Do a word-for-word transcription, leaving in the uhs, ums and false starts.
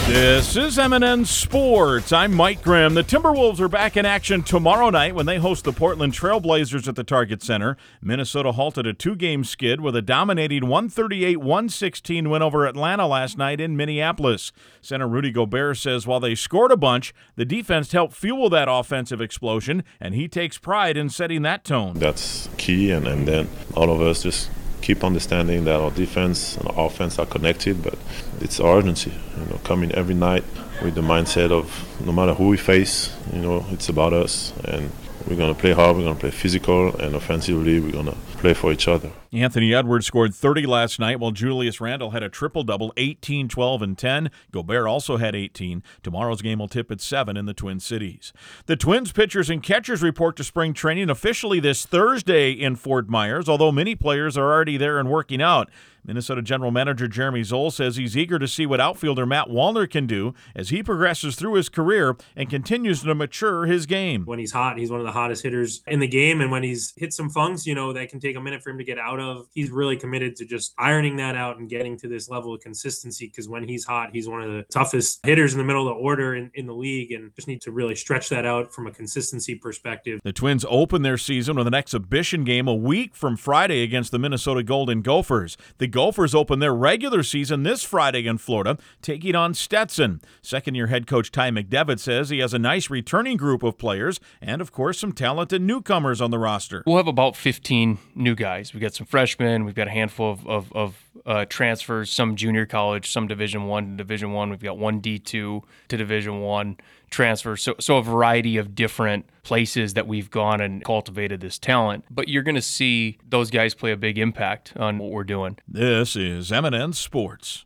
This is M and N Sports. I'm Mike Grimm. The Timberwolves are back in action tomorrow night when they host the Portland Trail Blazers at the Target Center. Minnesota halted a two-game skid with a dominating one thirty-eight one sixteen win over Atlanta last night in Minneapolis. Center Rudy Gobert says while they scored a bunch, the defense helped fuel that offensive explosion, and he takes pride in setting that tone. That's key, and, and then all of us just keep understanding that our defense and our offense are connected, but it's our urgency. You know, coming every night with the mindset of no matter who we face, you know, it's about us, and we're going to play hard, we're going to play physical, and offensively we're going to play for each other. Anthony Edwards scored thirty last night, while Julius Randle had a triple-double, eighteen, twelve, and ten. Gobert also had eighteen. Tomorrow's game will tip at seven in the Twin Cities. The Twins pitchers and catchers report to spring training officially this Thursday in Fort Myers, although many players are already there and working out. Minnesota General Manager Jeremy Zoll says he's eager to see what outfielder Matt Wallner can do as he progresses through his career and continues to mature his game. When he's hot, he's one of the hottest hitters in the game, and when he's hit some funks, you know, that can take a minute for him to get out of. He's really committed to just ironing that out and getting to this level of consistency, because when he's hot, he's one of the toughest hitters in the middle of the order in, in the league, and just need to really stretch that out from a consistency perspective. The Twins open their season with an exhibition game a week from Friday against the Minnesota Golden Gophers. The Gophers open their regular season this Friday in Florida, taking on Stetson. Second-year head coach Ty McDevitt says he has a nice returning group of players and, of course, some talented newcomers on the roster. We'll have about fifteen new guys. We've got some freshmen. We've got a handful of, of, of uh, transfers, some junior college, some Division One to Division One. We've got one D two to Division One transfer. So, so a variety of different places that we've gone and cultivated this talent. But you're going to see those guys play a big impact on what we're doing. This is M and N Sports.